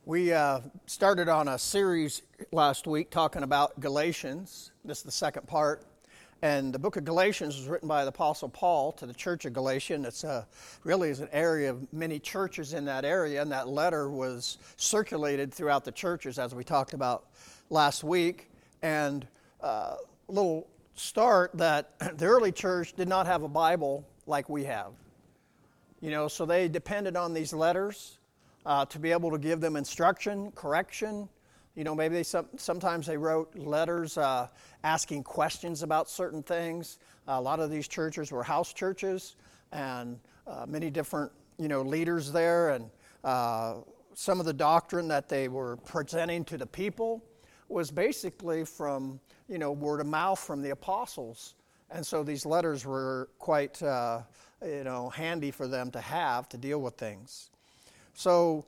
We started on a series last week talking about Galatians. This is the second part. And the book of Galatians was written by the Apostle Paul to the church of Galatia. It's really is an area of many churches in that area, and that letter was circulated throughout the churches as we talked about last week. And a little start that the early church did not have a Bible like we have. So they depended on these letters to be able to give them instruction, correction. Maybe sometimes they wrote letters asking questions about certain things. A lot of these churches were house churches, and many different, leaders there. And some of the doctrine that they were presenting to the people was basically from, word of mouth from the apostles. And so these letters were quite, handy for them to have to deal with things. So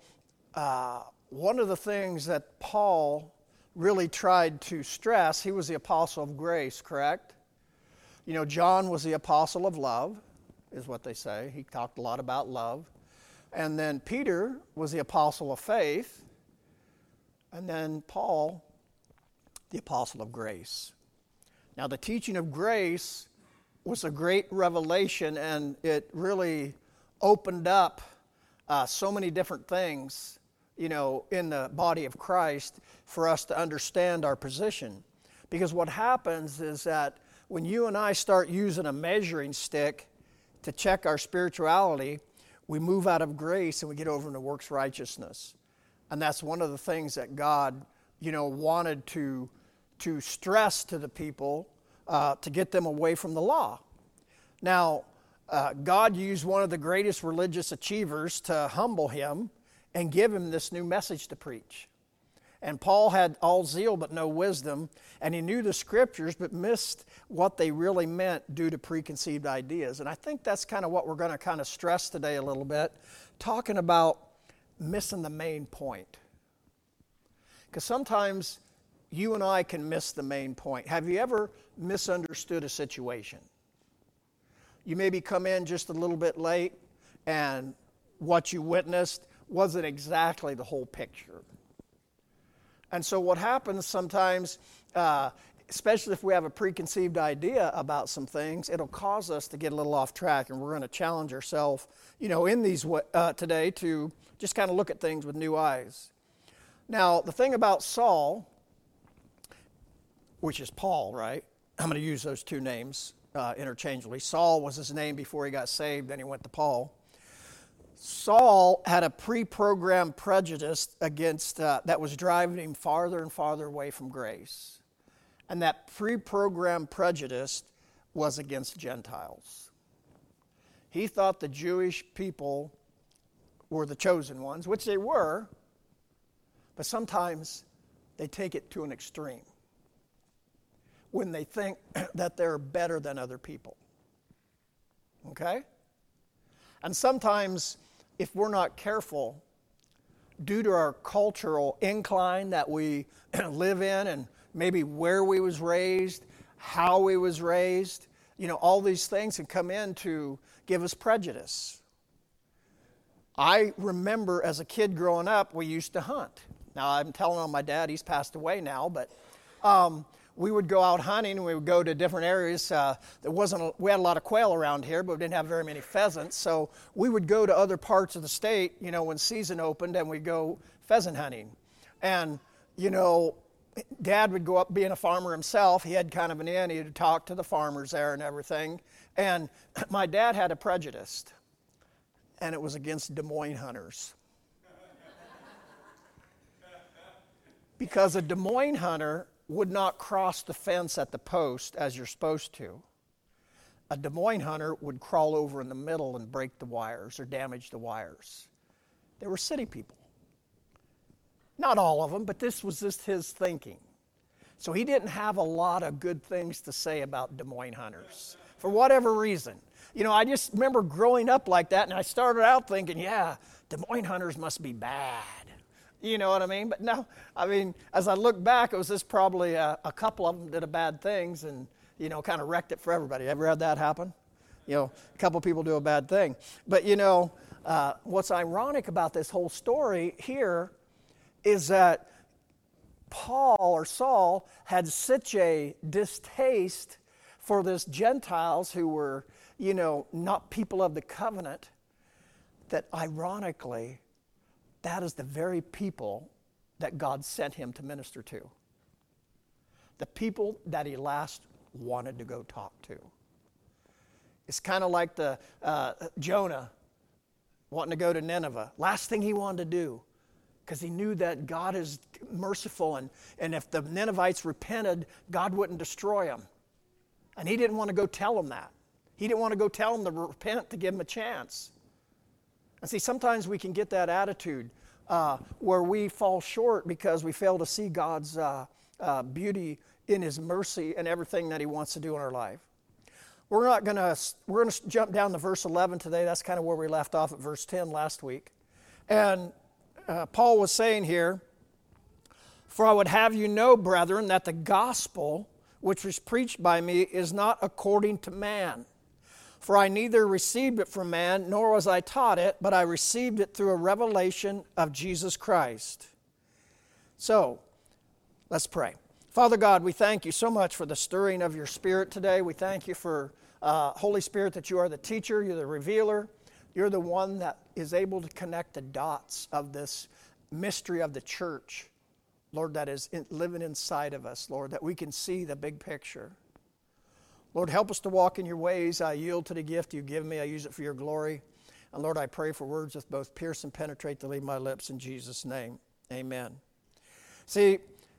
one of the things that Paul really tried to stress, he was the apostle of grace, correct? John was the apostle of love, is what they say. He talked a lot about love. And then Peter was the apostle of faith. And then Paul, the apostle of grace. Now, the teaching of grace was a great revelation, and it really opened up so many different things, in the body of Christ for us to understand our position. Because what happens is that when you and I start using a measuring stick to check our spirituality, we move out of grace and we get over into works righteousness. And that's one of the things that God, wanted to stress to the people to get them away from the law. Now, God used one of the greatest religious achievers to humble him and give him this new message to preach. And Paul had all zeal but no wisdom, and he knew the scriptures but missed what they really meant due to preconceived ideas. And I think that's kind of what we're going to kind of stress today a little bit, talking about missing the main point. Because sometimes you and I can miss the main point. Have you ever misunderstood a situation? You maybe come in just a little bit late, and what you witnessed wasn't exactly the whole picture. And so what happens sometimes, especially if we have a preconceived idea about some things, it'll cause us to get a little off track, and we're going to challenge ourselves, in these today to just kind of look at things with new eyes. Now, the thing about Saul, which is Paul, right? I'm going to use those two names interchangeably. Saul was his name before he got saved, then he went to Paul. Saul had a pre-programmed prejudice against that was driving him farther and farther away from grace. And that pre-programmed prejudice was against Gentiles. He thought the Jewish people were the chosen ones, which they were, but sometimes they take it to an extreme when they think that they're better than other people. Okay? And sometimes, if we're not careful, due to our cultural incline that we live in and maybe where we was raised, how we was raised, all these things can come in to give us prejudice. I remember as a kid growing up, we used to hunt. Now, I'm telling on my dad, he's passed away now, but we would go out hunting, and we would go to different areas. We had a lot of quail around here, but we didn't have very many pheasants. So we would go to other parts of the state, when season opened, and we'd go pheasant hunting. And, Dad would go up being a farmer himself. He had kind of an in. He would talk to the farmers there and everything. And my dad had a prejudice, and it was against Des Moines hunters. Because a Des Moines hunter would not cross the fence at the post as you're supposed to. A Des Moines hunter would crawl over in the middle and break the wires or damage the wires. They were city people. Not all of them, but this was just his thinking. So he didn't have a lot of good things to say about Des Moines hunters for whatever reason. I just remember growing up like that, and I started out thinking, Des Moines hunters must be bad. You know what I mean? But no, as I look back, it was just probably a couple of them did a bad things and, kind of wrecked it for everybody. Ever had that happen? A couple people do a bad thing. But, what's ironic about this whole story here is that Paul or Saul had such a distaste for this Gentiles who were, not people of the covenant, that ironically, that is the very people that God sent him to minister to. The people that he last wanted to go talk to. It's kind of like the Jonah wanting to go to Nineveh. Last thing he wanted to do, because he knew that God is merciful, and if the Ninevites repented, God wouldn't destroy them. And he didn't want to go tell them that. He didn't want to go tell them to repent to give them a chance. And see, sometimes we can get that attitude where we fall short because we fail to see God's beauty in His mercy and everything that He wants to do in our life. We're going to jump down to verse 11 today. That's kind of where we left off at verse 10 last week. And Paul was saying here, "For I would have you know, brethren, that the gospel which was preached by me is not according to man. For I neither received it from man, nor was I taught it, but I received it through a revelation of Jesus Christ." So, let's pray. Father God, we thank you so much for the stirring of your Spirit today. We thank you for, Holy Spirit, that you are the teacher, you're the revealer. You're the one that is able to connect the dots of this mystery of the church, Lord, that is living inside of us, Lord, that we can see the big picture. Lord, help us to walk in your ways. I yield to the gift you give me. I use it for your glory. And Lord, I pray for words that both pierce and penetrate to leave my lips in Jesus' name. Amen. See,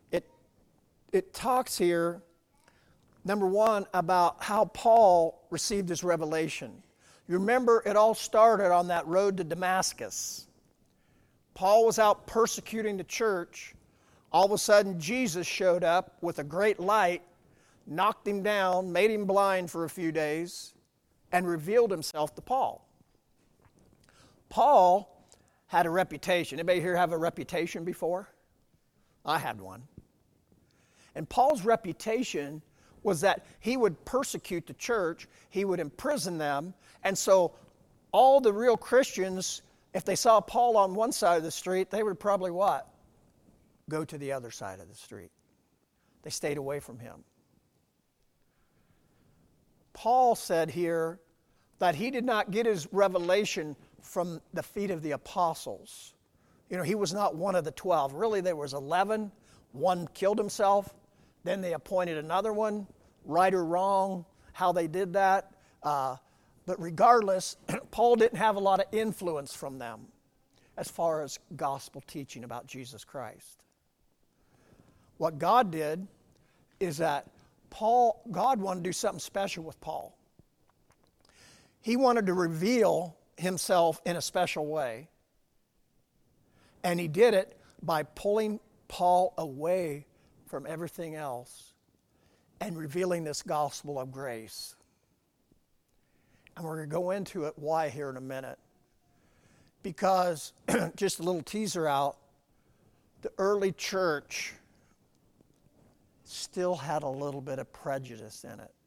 it talks here, number one, about how Paul received his revelation. You remember, it all started on that road to Damascus. Paul was out persecuting the church. All of a sudden, Jesus showed up with a great light, knocked him down, made him blind for a few days, and revealed himself to Paul. Paul had a reputation. Anybody here have a reputation before? I had one. And Paul's reputation was that he would persecute the church, he would imprison them, and so all the real Christians, if they saw Paul on one side of the street, they would probably what? Go to the other side of the street. They stayed away from him. Paul said here that he did not get his revelation from the feet of the apostles. He was not one of the 12. Really, there was 11. One killed himself. Then they appointed another one, right or wrong, how they did that. But regardless, Paul didn't have a lot of influence from them as far as gospel teaching about Jesus Christ. What God did is that God wanted to do something special with Paul. He wanted to reveal himself in a special way. And he did it by pulling Paul away from everything else and revealing this gospel of grace. And we're going to go into it why here in a minute. Because, just a little teaser out, the early church still had a little bit of prejudice in it.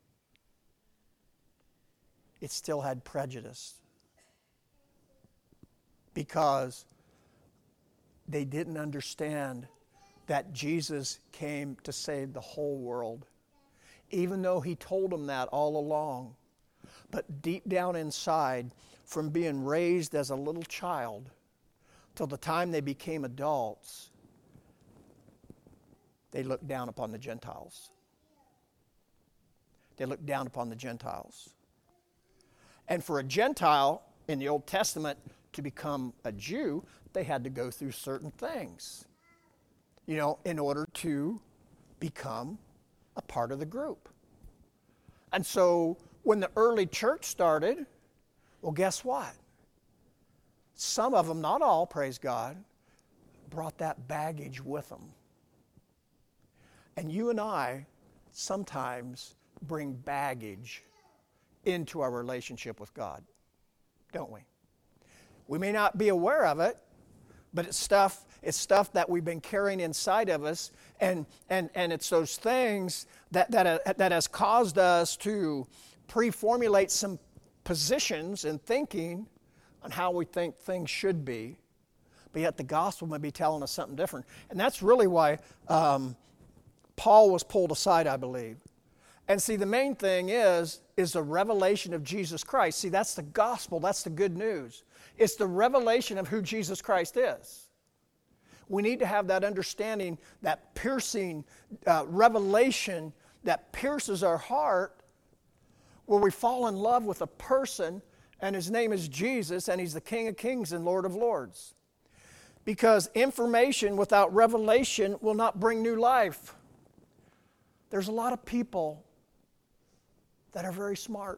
It still had prejudice. Because they didn't understand that Jesus came to save the whole world. Even though he told them that all along. But deep down inside, from being raised as a little child till the time they became adults, they looked down upon the Gentiles. They looked down upon the Gentiles. And for a Gentile in the Old Testament to become a Jew, they had to go through certain things, in order to become a part of the group. And so when the early church started, well, guess what? Some of them, not all, praise God, brought that baggage with them. And you and I sometimes bring baggage into our relationship with God, don't we? We may not be aware of it, but it's stuff that we've been carrying inside of us, and it's those things that has caused us to pre-formulate some positions and thinking on how we think things should be. but yet the gospel may be telling us something different. And that's really why Paul was pulled aside, I believe. And see, the main thing is the revelation of Jesus Christ. See, that's the gospel. That's the good news. It's the revelation of who Jesus Christ is. We need to have that understanding, that piercing revelation that pierces our heart, where we fall in love with a person, and his name is Jesus, and he's the King of Kings and Lord of Lords. Because information without revelation will not bring new life. There's a lot of people that are very smart.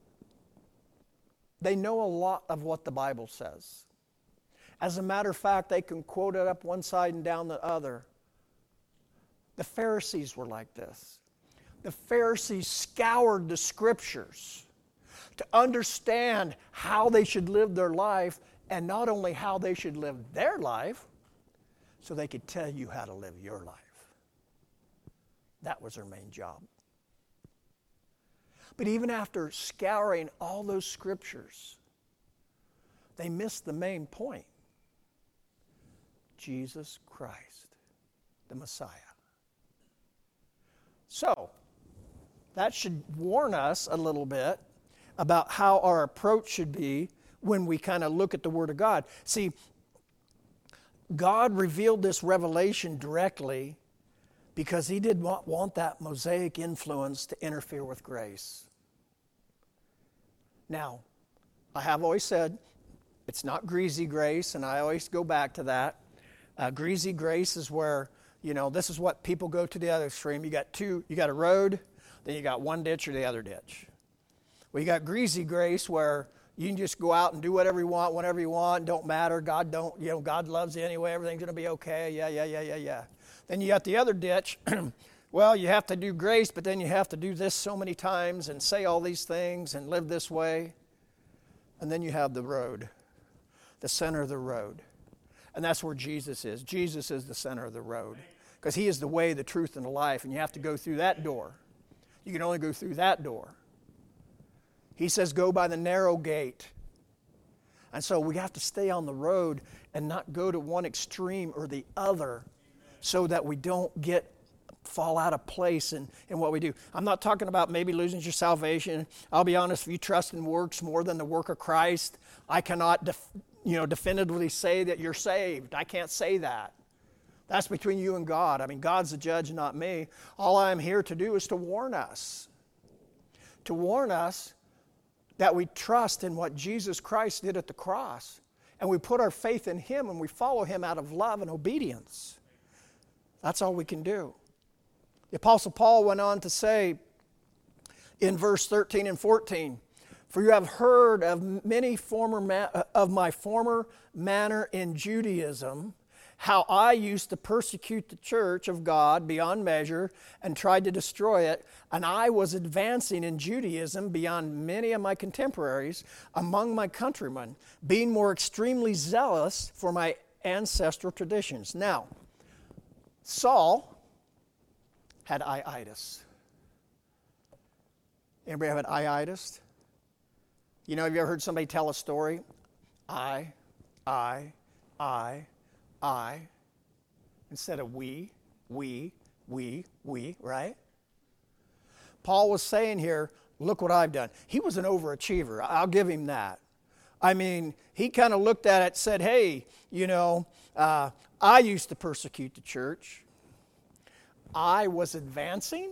They know a lot of what the Bible says. As a matter of fact, they can quote it up one side and down the other. The Pharisees were like this. The Pharisees scoured the Scriptures to understand how they should live their life, and not only how they should live their life, so they could tell you how to live your life. That was their main job. But even after scouring all those Scriptures, they missed the main point. Jesus Christ, the Messiah. So, that should warn us a little bit about how our approach should be when we kind of look at the Word of God. See, God revealed this revelation directly because he did not want that Mosaic influence to interfere with grace. Now, I have always said it's not greasy grace, and I always go back to that. Greasy grace is where, this is what people go to the other extreme. You got a road, then you got one ditch or the other ditch. Well, you got greasy grace where you can just go out and do whatever you want, whenever you want, don't matter. God loves you anyway, everything's going to be okay. Yeah. Then you got the other ditch. Well, you have to do grace, but then you have to do this so many times and say all these things and live this way. And then you have the road, the center of the road. And that's where Jesus is. Jesus is the center of the road because he is the way, the truth, and the life, and you have to go through that door. You can only go through that door. He says, go by the narrow gate. And so we have to stay on the road and not go to one extreme or the other so that we don't fall out of place in what we do. I'm not talking about maybe losing your salvation. I'll be honest, if you trust in works more than the work of Christ, I cannot definitively say that you're saved. I can't say that. That's between you and God. I mean, God's the judge, not me. All I'm here to do is to warn us. To warn us that we trust in what Jesus Christ did at the cross. And we put our faith in him and we follow him out of love and obedience. That's all we can do. The Apostle Paul went on to say in verse 13 and 14, for you have heard of my former manner in Judaism, how I used to persecute the church of God beyond measure and tried to destroy it, and I was advancing in Judaism beyond many of my contemporaries among my countrymen, being more extremely zealous for my ancestral traditions. Now, Saul had iitis. Anybody have an iitis? Have you ever heard somebody tell a story? I, instead of we, right? Paul was saying here, look what I've done. He was an overachiever. I'll give him that. I mean, he kind of looked at it and said, hey, I used to persecute the church. I was advancing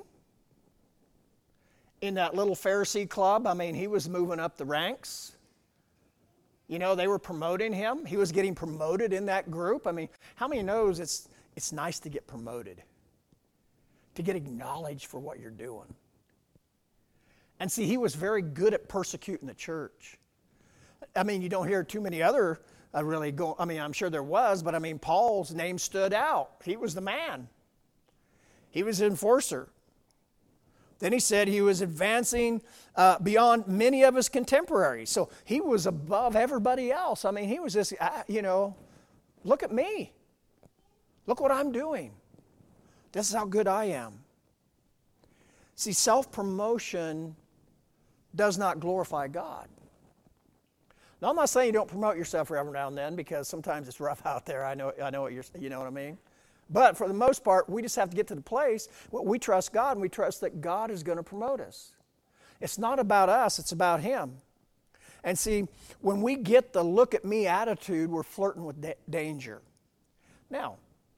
in that little Pharisee club. I mean, he was moving up the ranks. They were promoting him. He was getting promoted in that group. I mean, how many knows it's nice to get promoted, to get acknowledged for what you're doing? And see, he was very good at persecuting the church. I mean, you don't hear too many other I'm sure there was, but I mean, Paul's name stood out. He was the man. He was an enforcer. Then he said he was advancing beyond many of his contemporaries. So he was above everybody else. I mean, he was just, look at me. Look what I'm doing. This is how good I am. See, self-promotion does not glorify God. Now, I'm not saying you don't promote yourself every now and then, because sometimes it's rough out there. I know what you know what I mean? But for the most part, we just have to get to the place where we trust God, and we trust that God is going to promote us. It's not about us, it's about Him. And see, when we get the look at me attitude, we're flirting with danger. Now,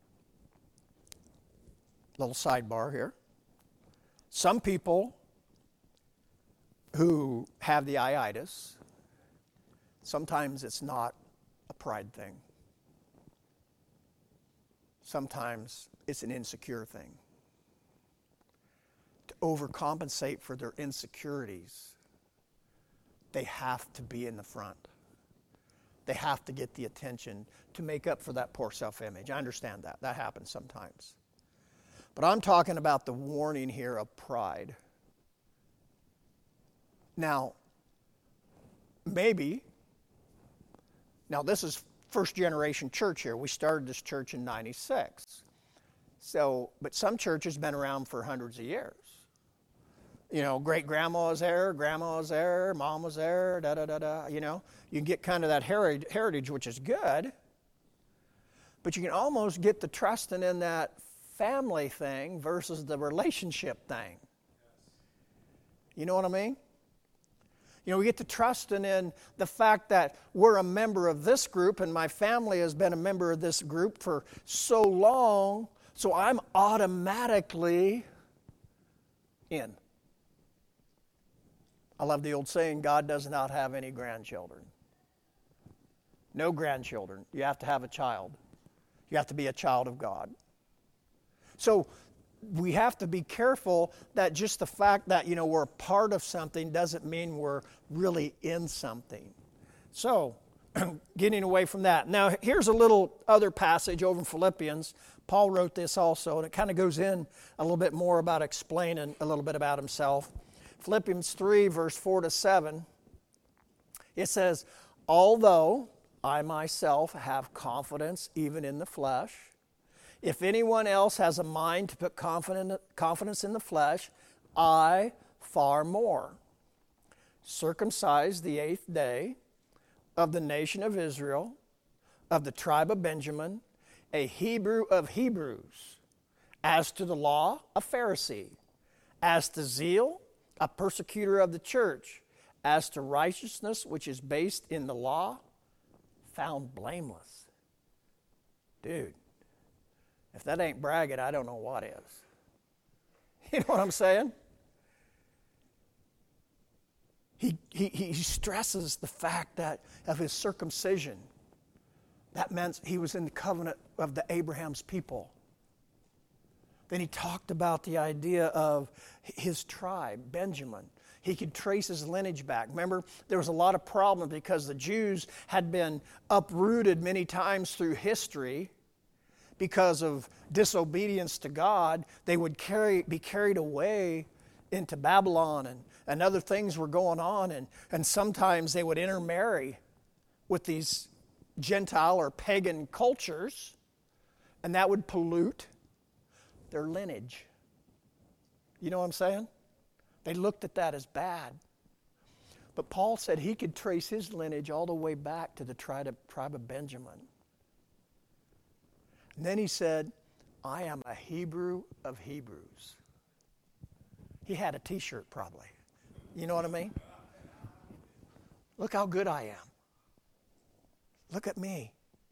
little sidebar here. Some people who have the iitis, sometimes it's not a pride thing. Sometimes it's an insecure thing. To overcompensate for their insecurities, they have to be in the front. They have to get the attention to make up for that poor self-image. I understand that. That happens sometimes. But I'm talking about the warning here of pride. Now, this is first generation church here. We started this church in 96. But some churches have been around for hundreds of years. You know, great grandma was there, grandma was there, mom was there, you know. You get kind of that heritage, which is good. But you can almost get the trusting in that family thing versus the relationship thing. You know what I mean? You know, we get to trusting in the fact that we're a member of this group, and my family has been a member of this group for so long, so I'm automatically in. I love the old saying, God does not have any grandchildren. No grandchildren. You have to have a child. You have to be a child of God. So we have to be careful that just the fact that, you know, we're a part of something doesn't mean we're really in something. So, getting away from that. Now, here's a little other passage over in Philippians. Paul wrote this also, and it kind of goes in a little bit more about explaining a little bit about himself. Philippians 3, verse 4 to 7, it says, although I myself have confidence even in the flesh, if anyone else has a mind to put confidence in the flesh, I far more. Circumcised the 8th day, of the nation of Israel, of the tribe of Benjamin, a Hebrew of Hebrews, as to the law, a Pharisee, as to zeal, a persecutor of the church, as to righteousness which is based in the law, found blameless. Dude, if that ain't bragging, I don't know what is. You know what I'm saying? He stresses the fact that of his circumcision. That meant he was in the covenant of the Abraham's people. Then he talked about the idea of his tribe, Benjamin. He could trace his lineage back. Remember, there was a lot of problems because the Jews had been uprooted many times through history because of disobedience to God. They would be carried away into Babylon, and other things were going on, and sometimes they would intermarry with these Gentile or pagan cultures, and that would pollute their lineage. You know what I'm saying? They looked at that as bad. But Paul said he could trace his lineage all the way back to the tribe of Benjamin. And then he said, I am a Hebrew of Hebrews. He had a t-shirt probably. You know what I mean? Look how good I am. Look at me.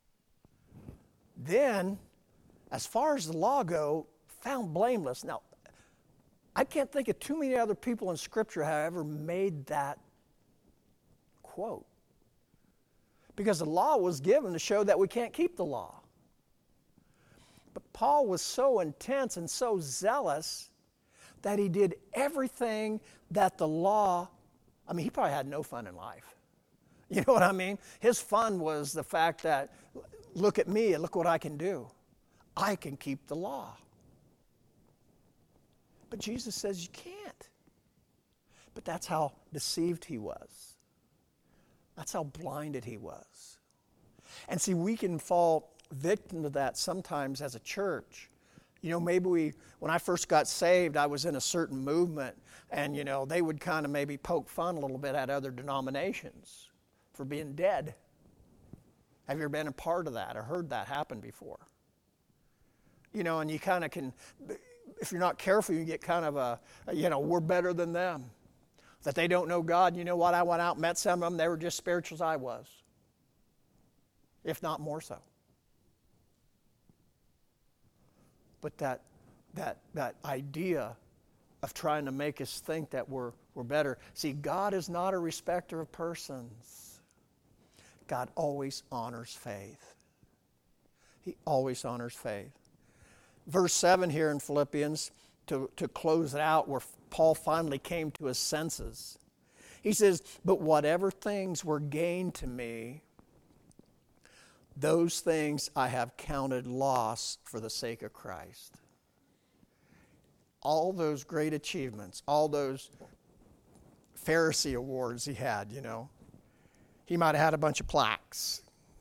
Then, as far as the law go, found blameless. Now, I can't think of too many other people in Scripture who have ever made that quote. Because the law was given to show that we can't keep the law. But Paul was so intense and so zealous that he did everything that the law, he probably had no fun in life. You know what I mean? His fun was the fact that, look at me and look what I can do. I can keep the law. But Jesus says you can't. But that's how deceived he was. That's how blinded he was. And see, we can fall victim to that sometimes as a church. You know, maybe when I first got saved, I was in a certain movement, and, you know, they would kind of maybe poke fun a little bit at other denominations. for being dead. Have you ever been a part of that or heard that happen before? And you kind of can, if you're not careful, you get kind of we're better than them. That they don't know God. You know what? I went out and met some of them. They were just spiritual as I was, if not more so. But that idea of trying to make us think that we're better. See, God is not a respecter of persons. God always honors faith. He always honors faith. Verse 7 here in Philippians, to close it out, where Paul finally came to his senses. He says, but whatever things were gained to me, those things I have counted loss for the sake of Christ. All those great achievements, all those Pharisee awards he had, He might have had a bunch of plaques,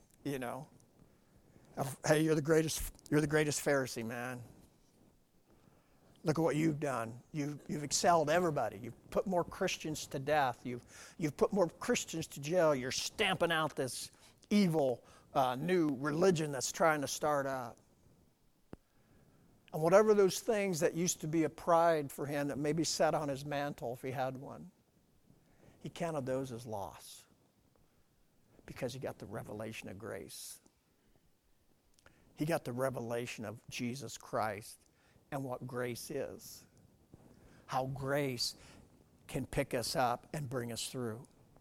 of, hey, you're the greatest Pharisee, man. Look at what you've done. You've excelled everybody. You've put more Christians to death. You've put more Christians to jail. You're stamping out this evil new religion that's trying to start up. And whatever those things that used to be a pride for him that maybe sat on his mantle if he had one, he counted those as loss because he got the revelation of grace. He got the revelation of Jesus Christ and what grace is. How grace can pick us up and bring us through.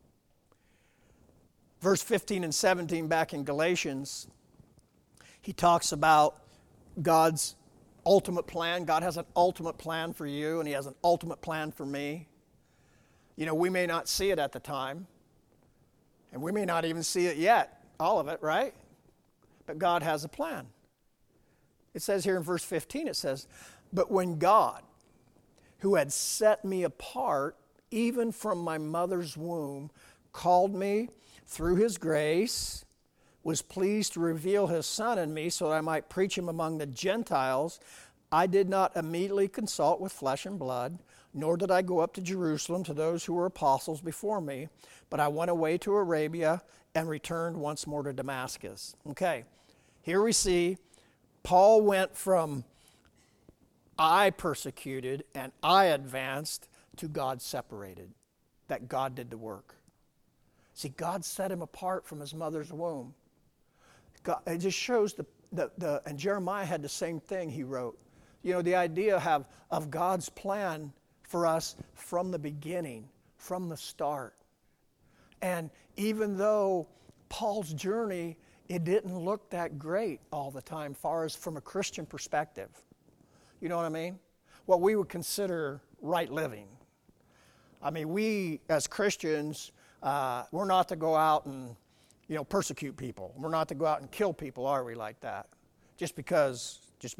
Verse 15 and 17 back in Galatians, he talks about God's ultimate plan. God has an ultimate plan for you, and He has an ultimate plan for me. We may not see it at the time, and we may not even see it yet, all of it, right? But God has a plan. It says here in verse 15, it says, but when God, who had set me apart, even from my mother's womb, called me through His grace, was pleased to reveal His Son in me so that I might preach Him among the Gentiles, I did not immediately consult with flesh and blood, nor did I go up to Jerusalem to those who were apostles before me, but I went away to Arabia and returned once more to Damascus. Okay, here we see Paul went from I persecuted and I advanced to God separated, that God did the work. See, God set him apart from his mother's womb. God, it just shows and Jeremiah had the same thing he wrote. The idea of God's plan for us from the beginning, from the start. And even though Paul's journey, it didn't look that great all the time, far as from a Christian perspective. You know what I mean? What we would consider right living. I mean, we as Christians, we're not to go out and persecute people. We're not to go out and kill people, are we, like that? Just because.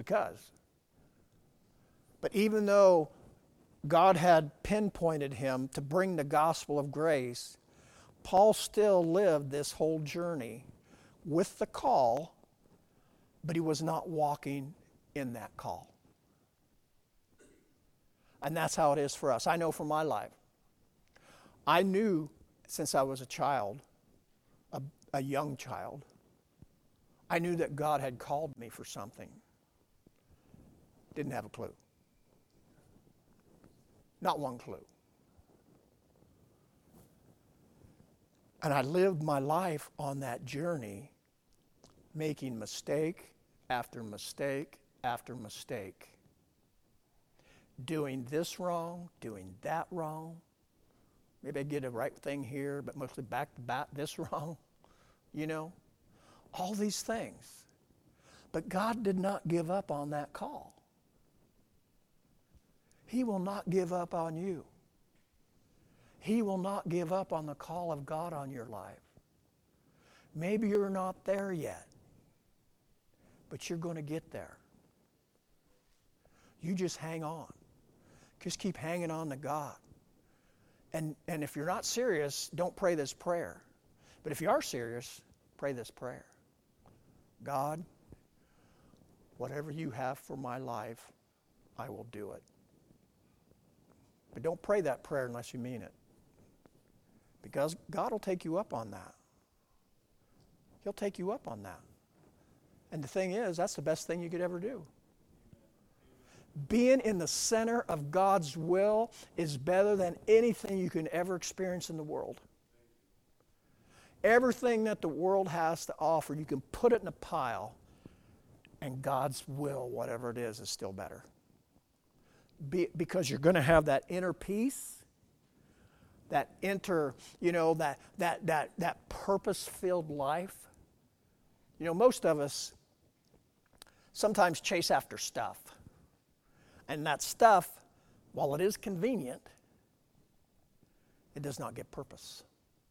But even though God had pinpointed him to bring the gospel of grace, Paul still lived this whole journey with the call, but he was not walking in that call. And that's how it is for us. I know for my life. I knew since I was a child, a young child, I knew that God had called me for something. Didn't have a clue. Not one clue. And I lived my life on that journey, making mistake after mistake after mistake. Doing this wrong, doing that wrong. Maybe I did the right thing here, but mostly back to back this wrong. All these things. But God did not give up on that call. He will not give up on you. He will not give up on the call of God on your life. Maybe you're not there yet, but you're going to get there. You just hang on. Just keep hanging on to God. And if you're not serious, don't pray this prayer. But if you are serious, pray this prayer. God, whatever you have for my life, I will do it. But don't pray that prayer unless you mean it. Because God will take you up on that. He'll take you up on that. And the thing is, that's the best thing you could ever do. Being in the center of God's will is better than anything you can ever experience in the world. Everything that the world has to offer, you can put it in a pile, and God's will, whatever it is still better. Because you're going to have that inner peace, that that purpose-filled life. You know, most of us sometimes chase after stuff. And that stuff, while it is convenient, it does not give purpose.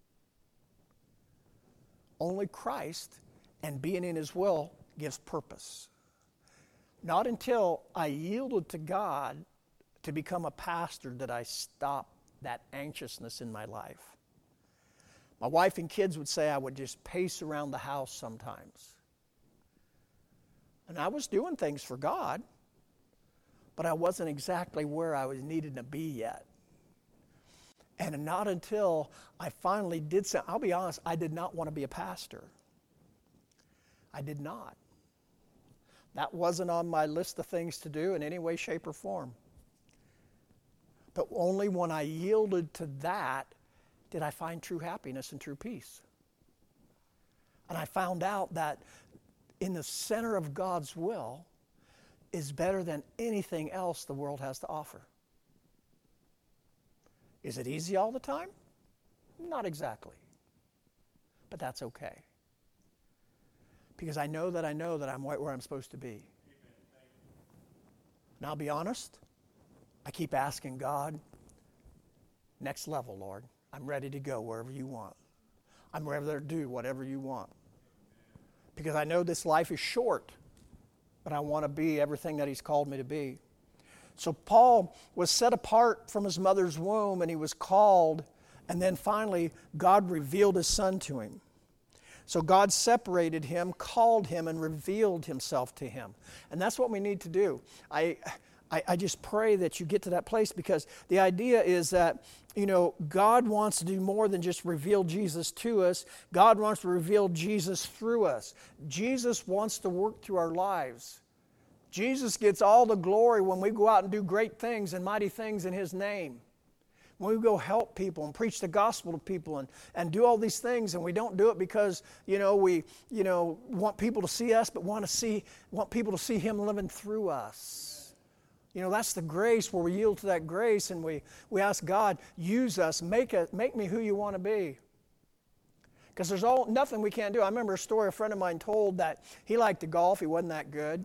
Only Christ and being in His will gives purpose. Not until I yielded to God to become a pastor did I stop that anxiousness in my life. My wife and kids would say I would just pace around the house sometimes. And I was doing things for God, but I wasn't exactly where I was needed to be yet. And not until I finally did so, I'll be honest, I did not want to be a pastor. I did not. That wasn't on my list of things to do in any way, shape, or form. But only when I yielded to that did I find true happiness and true peace. And I found out that in the center of God's will is better than anything else the world has to offer. Is it easy all the time? Not exactly. But that's okay. Because I know that I'm right where I'm supposed to be. And I'll be honest, I keep asking God, next level, Lord. I'm ready to go wherever you want. I'm ready to do whatever you want. Because I know this life is short, but I want to be everything that He's called me to be. So Paul was set apart from his mother's womb, and he was called, and then finally God revealed His Son to him. So God separated him, called him, and revealed Himself to him. And that's what we need to do. I just pray that you get to that place, because the idea is that, you know, God wants to do more than just reveal Jesus to us. God wants to reveal Jesus through us. Jesus wants to work through our lives. Jesus gets all the glory when we go out and do great things and mighty things in His name. When we go help people and preach the gospel to people and do all these things, and we don't do it because, we want people to see us, but want people to see Him living through us. That's the grace where we yield to that grace, and we ask God, use us, make me who you want to be. Because there's nothing we can't do. I remember a story a friend of mine told that he liked to golf. He wasn't that good.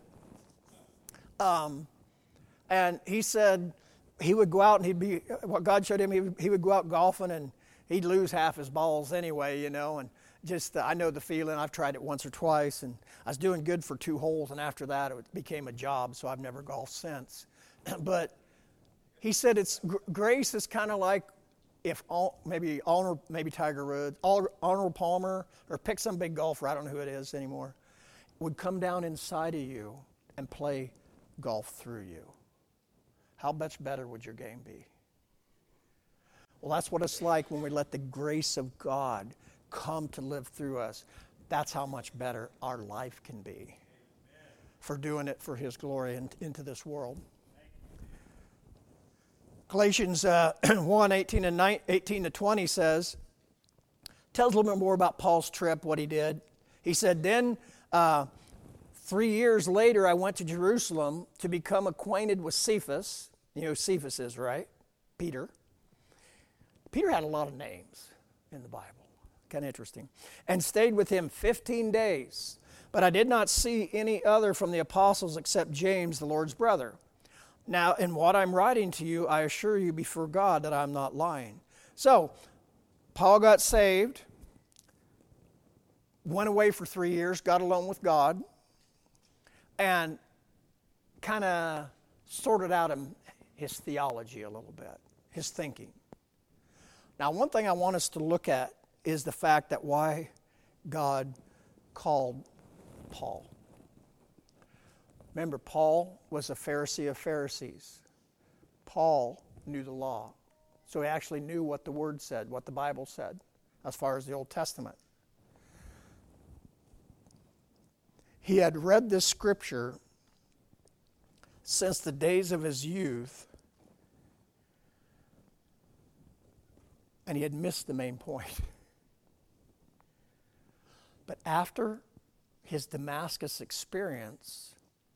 And he said he would go out and what God showed him, he would go out golfing and he'd lose half his balls anyway, and just, I know the feeling. I've tried it once or twice, and I was doing good for 2 holes, and after that it became a job, so I've never golfed since. But he said grace is kind of like if maybe Tiger Woods, Arnold Palmer, or pick some big golfer, I don't know who it is anymore, would come down inside of you and play golf through you. How much better would your game be? Well, that's what it's like when we let the grace of God come to live through us. That's how much better our life can be for doing it for His glory and into this world. Galatians 1, 18 to 20 tells a little bit more about Paul's trip, what he did. He said, then 3 years later, I went to Jerusalem to become acquainted with Cephas. You know who Cephas is, right? Peter. Peter had a lot of names in the Bible. Kind of interesting. And stayed with him 15 days. But I did not see any other from the apostles except James, the Lord's brother. Now, in what I'm writing to you, I assure you before God that I'm not lying. So, Paul got saved, went away for 3 years, got alone with God, and kind of sorted out his theology a little bit, his thinking. Now, one thing I want us to look at is the fact that why God called Paul. Remember, Paul was a Pharisee of Pharisees. Paul knew the law. So he actually knew what the Word said, what the Bible said, as far as the Old Testament. He had read this scripture since the days of his youth, and he had missed the main point. But after his Damascus experience,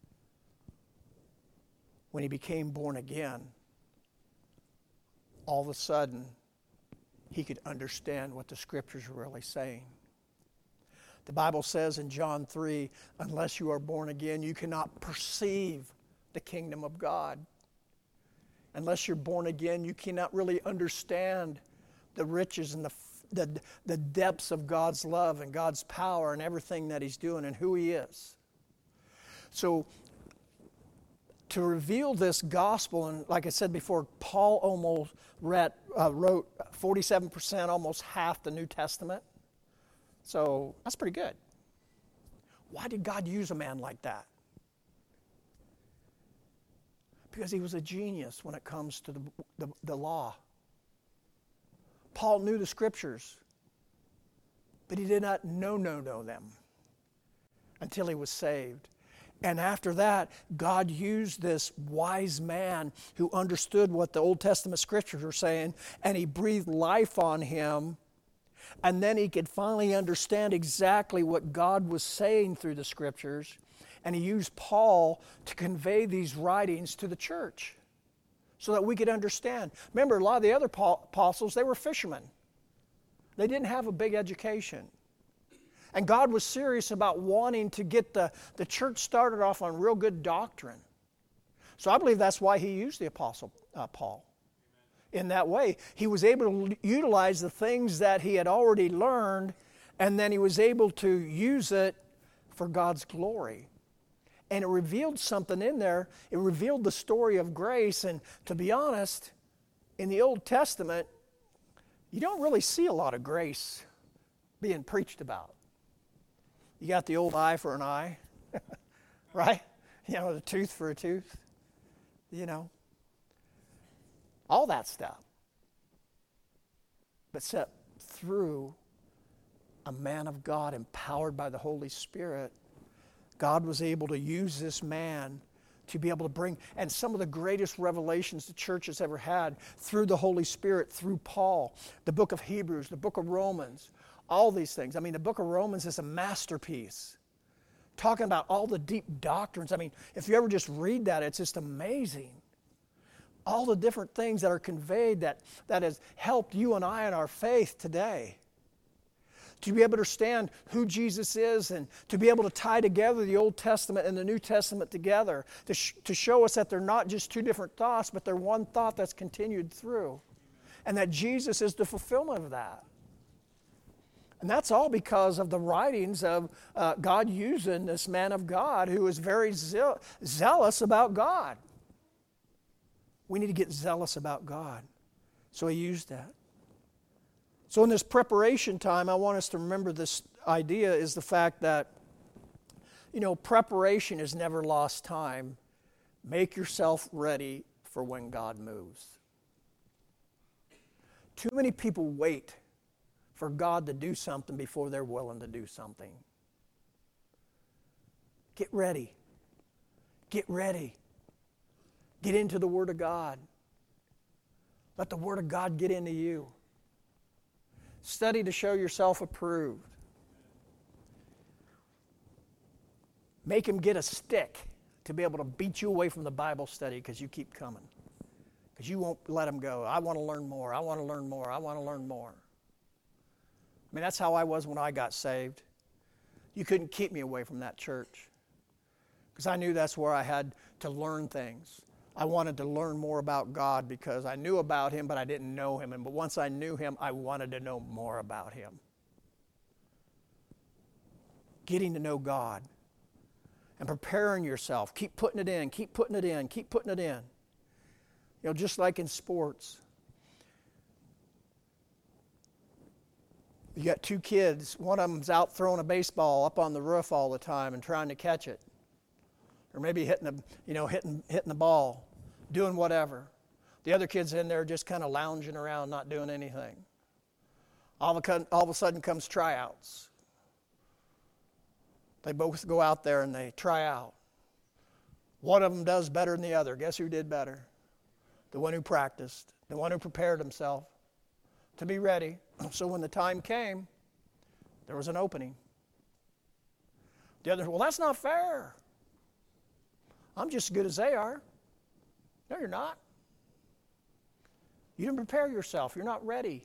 when he became born again, all of a sudden, he could understand what the scriptures were really saying. The Bible says in John 3, unless you are born again, you cannot perceive the kingdom of God. Unless you're born again, you cannot really understand the riches and the depths of God's love and God's power and everything that He's doing and who He is. So, to reveal this gospel, and like I said before, Paul almost wrote 47%, almost half the New Testament. So that's pretty good. Why did God use a man like that? Because he was a genius when it comes to the law. Paul knew the scriptures, but he did not know them until he was saved. And after that, God used this wise man who understood what the Old Testament scriptures were saying, and he breathed life on him, and then he could finally understand exactly what God was saying through the scriptures, and he used Paul to convey these writings to the church so that we could understand. Remember, a lot of the other apostles, they were fishermen. They didn't have a big education. And God was serious about wanting to get the church started off on real good doctrine. So I believe that's why he used the Apostle Paul. In that way, he was able to utilize the things that he had already learned, and then he was able to use it for God's glory. And it revealed something in there. It revealed the story of grace. And to be honest, in the Old Testament, you don't really see a lot of grace being preached about. You got the old eye for an eye, right? You know, the tooth for a tooth, you know. All that stuff. But set through a man of God empowered by the Holy Spirit, God was able to use this man to be able to bring, and some of the greatest revelations the church has ever had through the Holy Spirit, through Paul, the book of Hebrews, the book of Romans, all these things. I mean, the book of Romans is a masterpiece. Talking about all the deep doctrines. I mean, if you ever just read that, it's just amazing. All the different things that are conveyed that has helped you and I in our faith today. To be able to understand who Jesus is and to be able to tie together the Old Testament and the New Testament together. To show us that they're not just two different thoughts, but they're one thought that's continued through. And that Jesus is the fulfillment of that. And that's all because of the writings of God using this man of God who is very zealous about God. We need to get zealous about God. So he used that. So in this preparation time, I want us to remember this idea is the fact that, you know, preparation is never lost time. Make yourself ready for when God moves. Too many people wait for God to do something before they're willing to do something. Get ready. Get ready. Get into the Word of God. Let the Word of God get into you. Study to show yourself approved. Make him get a stick to be able to beat you away from the Bible study because you keep coming. Because you won't let him go. I want to learn more. I want to learn more. I want to learn more. I mean, that's how I was when I got saved. You couldn't keep me away from that church because I knew that's where I had to learn things. I wanted to learn more about God because I knew about Him, but I didn't know Him. But once I knew Him, I wanted to know more about Him. Getting to know God and preparing yourself. Keep putting it in, keep putting it in, keep putting it in. You know, just like in sports. You got two kids. One of them's out throwing a baseball up on the roof all the time and trying to catch it. Or maybe hitting the ball, doing whatever. The other kid's in there just kind of lounging around, not doing anything. All of a sudden comes tryouts. They both go out there and they try out. One of them does better than the other. Guess who did better? The one who practiced, the one who prepared himself to be ready. So when the time came, there was an opening. The other, well, that's not fair. I'm just as good as they are. No, you're not. You didn't prepare yourself. You're not ready.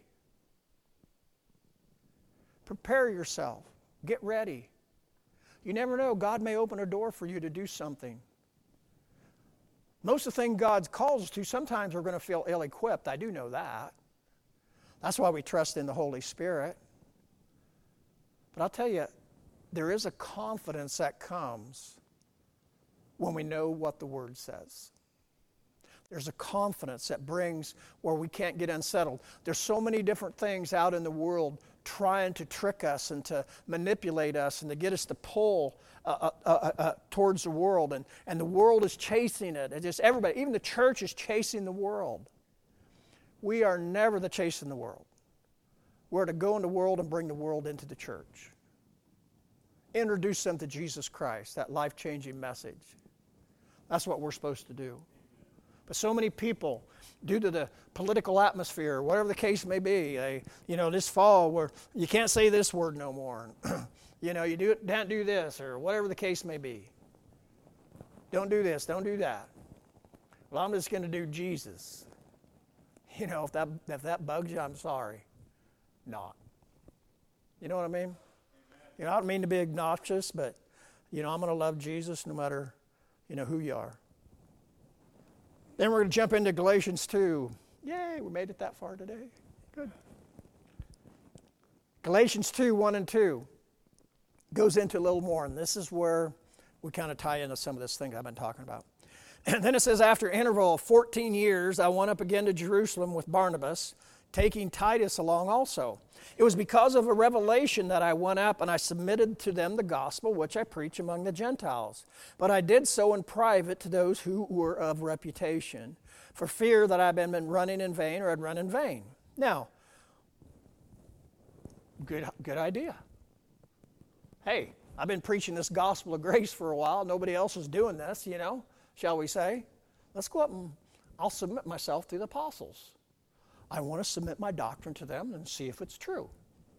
Prepare yourself. Get ready. You never know. God may open a door for you to do something. Most of the things God calls us to, sometimes we're going to feel ill-equipped. I do know that. That's why we trust in the Holy Spirit. But I'll tell you, there is a confidence that comes when we know what the Word says. There's a confidence that brings where we can't get unsettled. There's so many different things out in the world trying to trick us and to manipulate us and to get us to pull towards the world. And the world is chasing it. It's just everybody, even the church is chasing the world. We are never the chasing the world. We're to go in the world and bring the world into the church. Introduce them to Jesus Christ, that life-changing message. That's what we're supposed to do. But so many people, due to the political atmosphere, whatever the case may be, this fall where you can't say this word no more. You don't do this, or whatever the case may be. Don't do this, don't do that. Well, I'm just going to do Jesus. If that bugs you, I'm sorry. Not. You know what I mean? I don't mean to be obnoxious, but, I'm going to love Jesus no matter, who you are. Then we're going to jump into Galatians 2. Yay, we made it that far today. Good. Galatians 2, 1 and 2 goes into a little more, and this is where we kind of tie into some of this thing I've been talking about. And then it says, after an interval of 14 years, I went up again to Jerusalem with Barnabas, taking Titus along also. It was because of a revelation that I went up and I submitted to them the gospel which I preach among the Gentiles. But I did so in private to those who were of reputation, for fear that I had been running in vain or had run in vain. Now, good idea. Hey, I've been preaching this gospel of grace for a while. Nobody else is doing this, shall we say. Let's go up and I'll submit myself to the apostles. I want to submit my doctrine to them and see if it's true.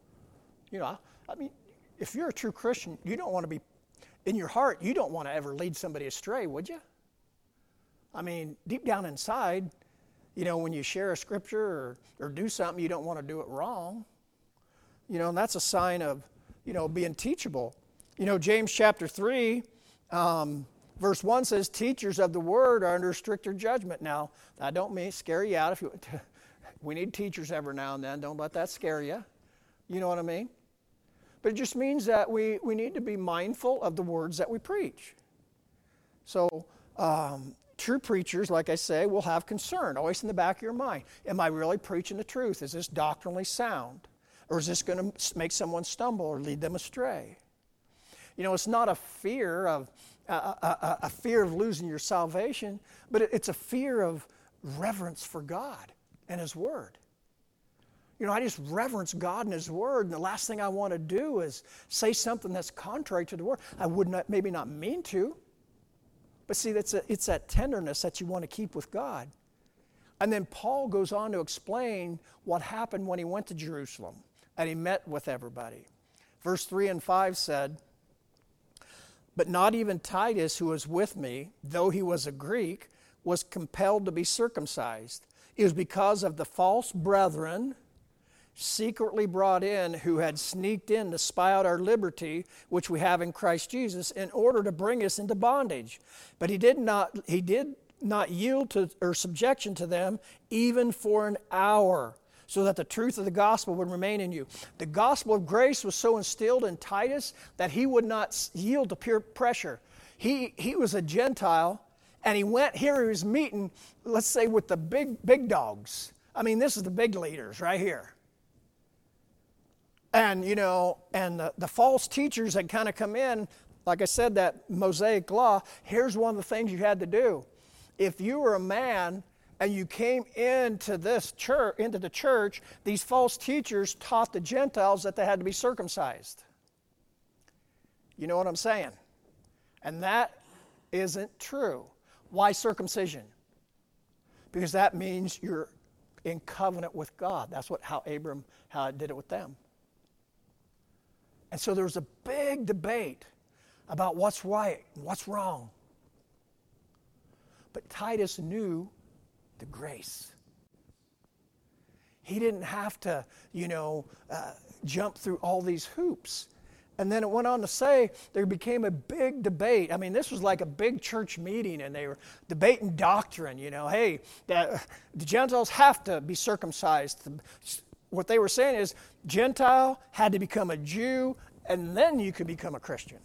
If you're a true Christian, you don't want to be, in your heart, you don't want to ever lead somebody astray, would you? Deep down inside, when you share a scripture or do something, you don't want to do it wrong. And that's a sign of, being teachable. James chapter 3, verse 1 says, teachers of the word are under stricter judgment. Now, I don't mean scare you out if you... We need teachers every now and then. Don't let that scare you. You know what I mean? But it just means that we need to be mindful of the words that we preach. So true preachers, like I say, will have concern always in the back of your mind. Am I really preaching the truth? Is this doctrinally sound? Or is this going to make someone stumble or lead them astray? It's not a fear of losing your salvation, but it's a fear of reverence for God and His Word. I just reverence God and His Word, and the last thing I want to do is say something that's contrary to the Word. I would not, maybe not mean to, but see, it's that tenderness that you want to keep with God. And then Paul goes on to explain what happened when he went to Jerusalem, and he met with everybody. Verse 3 and 5 said, but not even Titus, who was with me, though he was a Greek, was compelled to be circumcised. It was because of the false brethren secretly brought in who had sneaked in to spy out our liberty, which we have in Christ Jesus, in order to bring us into bondage. But he did not yield to or subjection to them even for an hour, so that the truth of the gospel would remain in you. The gospel of grace was so instilled in Titus that he would not yield to peer pressure. He was a Gentile, and he went here, he was meeting, let's say, with the big dogs. This is the big leaders right here. And, the false teachers had kind of come in, like I said, that Mosaic law. Here's one of the things you had to do. If you were a man and you came into the church, these false teachers taught the Gentiles that they had to be circumcised. You know what I'm saying? And that isn't true. Why circumcision? Because that means you're in covenant with God. That's how it did it with them. And so there's a big debate about what's right and what's wrong. But Titus knew the grace. He didn't have to, jump through all these hoops. And then it went on to say there became a big debate. I mean, this was like a big church meeting, and they were debating doctrine. Hey, the Gentiles have to be circumcised. What they were saying is Gentile had to become a Jew, and then you could become a Christian.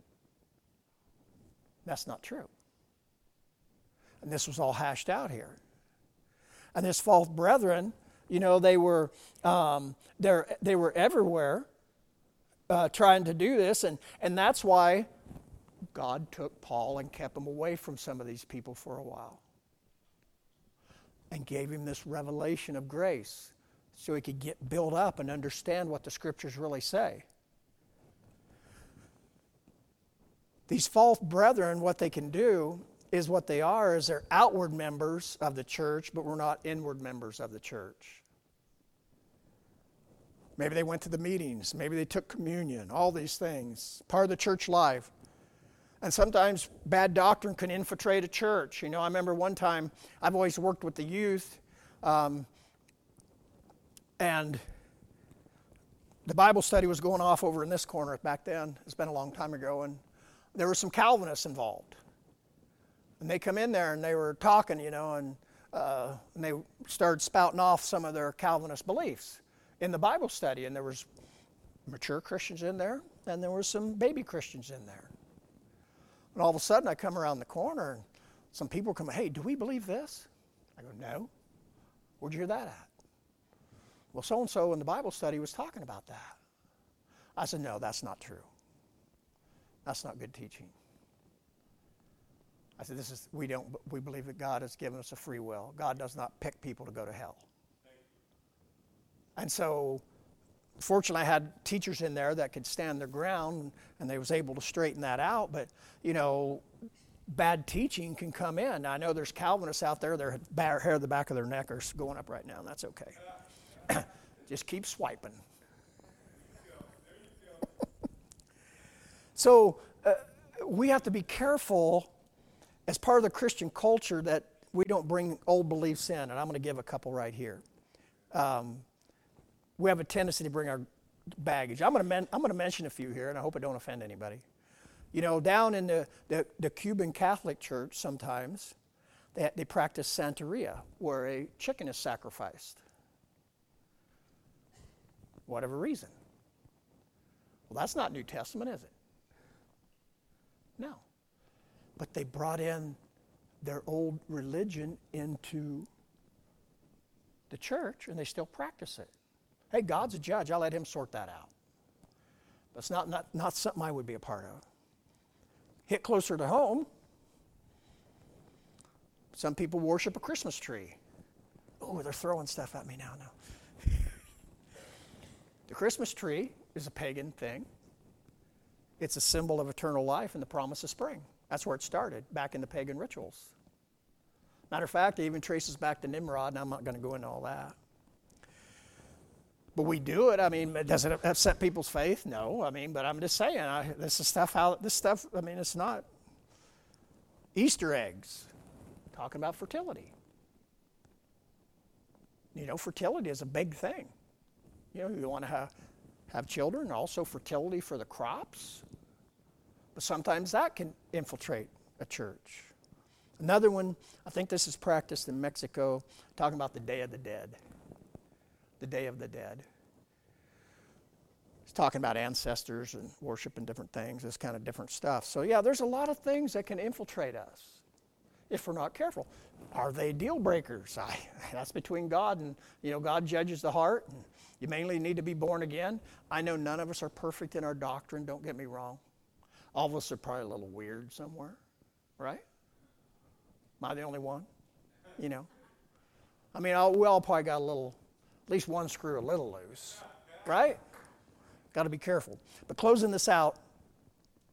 That's not true. And this was all hashed out here. And this false brethren, they were everywhere. Trying to do this, and that's why God took Paul and kept him away from some of these people for a while and gave him this revelation of grace so he could get built up and understand what the scriptures really say. These false brethren, what they can do is what they are is they're outward members of the church, but we're not inward members of the church. Maybe they went to the meetings. Maybe they took communion. All these things. Part of the church life. And sometimes bad doctrine can infiltrate a church. I remember one time, I've always worked with the youth. And the Bible study was going off over in this corner back then. It's been a long time ago. And there were some Calvinists involved. And they come in there and they were talking, and they started spouting off some of their Calvinist beliefs in the Bible study, and there was mature Christians in there, and there were some baby Christians in there. And all of a sudden, I come around the corner, and some people come, hey, do we believe this? I go, no. Where'd you hear that at? Well, so-and-so in the Bible study was talking about that. I said, no, that's not true. That's not good teaching. I said, we believe that God has given us a free will. God does not pick people to go to hell. And so, fortunately, I had teachers in there that could stand their ground, and they was able to straighten that out. But, bad teaching can come in. Now, I know there's Calvinists out there, their hair at the back of their neck are going up right now, and that's okay. Just keep swiping. So, we have to be careful as part of the Christian culture that we don't bring old beliefs in, and I'm going to give a couple right here. We have a tendency to bring our baggage. I'm going to mention a few here, and I hope I don't offend anybody. Down in the Cuban Catholic Church, sometimes they practice Santeria, where a chicken is sacrificed. Whatever reason. Well, that's not New Testament, is it? No. But they brought in their old religion into the church, and they still practice it. Hey, God's a judge. I'll let him sort that out. But it's not something I would be a part of. Hit closer to home. Some people worship a Christmas tree. Oh, they're throwing stuff at me now. The Christmas tree is a pagan thing. It's a symbol of eternal life and the promise of spring. That's where it started, back in the pagan rituals. Matter of fact, it even traces back to Nimrod, and I'm not going to go into all that. But we do it. I mean, does it upset people's faith? No. I mean, but I'm just saying, it's not Easter eggs. Talking about fertility. Fertility is a big thing. You want to have children, also fertility for the crops. But sometimes that can infiltrate a church. Another one, I think this is practiced in Mexico, talking about the Day of the Dead. The Day of the Dead. It's talking about ancestors and worship and different things, this kind of different stuff. So yeah, there's a lot of things that can infiltrate us if we're not careful. Are they deal breakers? That's between God and, God judges the heart. And you mainly need to be born again. I know none of us are perfect in our doctrine, don't get me wrong. All of us are probably a little weird somewhere, right? Am I the only one? We all probably got at least one screw a little loose, right? Got to be careful. But closing this out,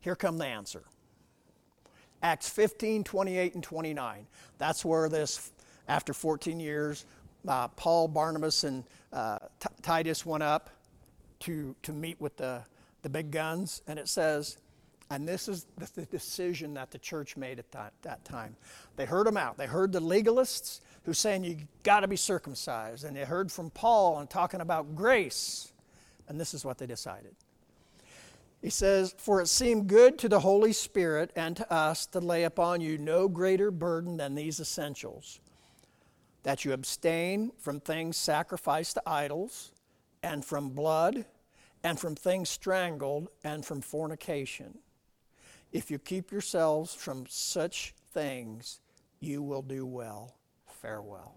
Here come the answer. Acts 15, 28 and 29. That's where this, after 14 years, Paul, Barnabas, and Titus went up to meet with the big guns. And it says, and this is the decision that the church made at that time. They heard them out. They heard the legalists who saying you got to be circumcised. And they heard from Paul and talking about grace. And this is what they decided. He says, for it seemed good to the Holy Spirit and to us to lay upon you no greater burden than these essentials, that you abstain from things sacrificed to idols, and from blood, and from things strangled, and from fornication. If you keep yourselves from such things, you will do well. Farewell.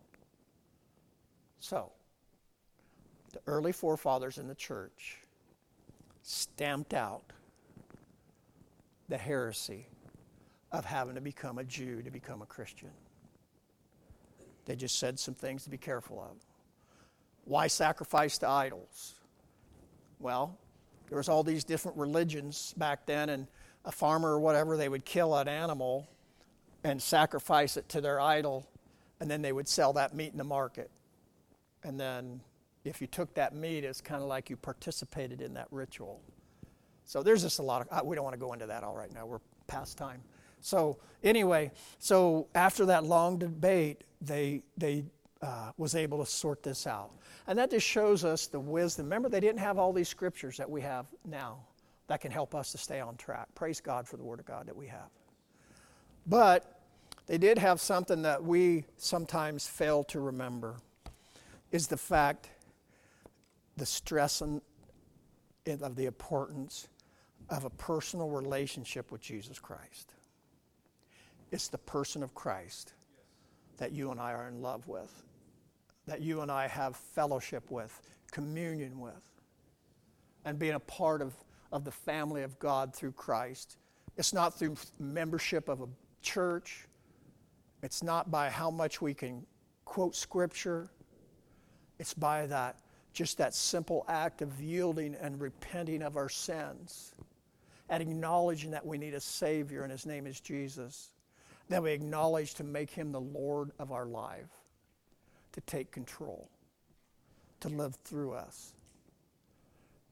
So, the early forefathers in the church stamped out the heresy of having to become a Jew to become a Christian. They just said some things to be careful of. Why sacrifice to idols? Well, there was all these different religions back then, and a farmer or whatever, they would kill an animal and sacrifice it to their idol, and then they would sell that meat in the market. And then if you took that meat, it's kind of like you participated in that ritual. So there's just a lot of, we don't want to go into that all right now. We're past time. So anyway, so after that long debate, they was able to sort this out. And that just shows us the wisdom. Remember, they didn't have all these scriptures that we have now that can help us to stay on track. Praise God for the Word of God that we have. But they did have something that we sometimes fail to remember, is the fact, the stress of the importance of a personal relationship with Jesus Christ. It's the person of Christ that you and I are in love with, that you and I have fellowship with, communion with, and being a part of the family of God through Christ. It's not through membership of a church. It's not by how much we can quote Scripture. It's by that, just that simple act of yielding and repenting of our sins and acknowledging that we need a Savior and His name is Jesus. That we acknowledge to make Him the Lord of our life, to take control, to live through us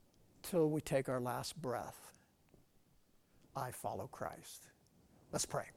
till we take our last breath. I follow Christ. Let's pray.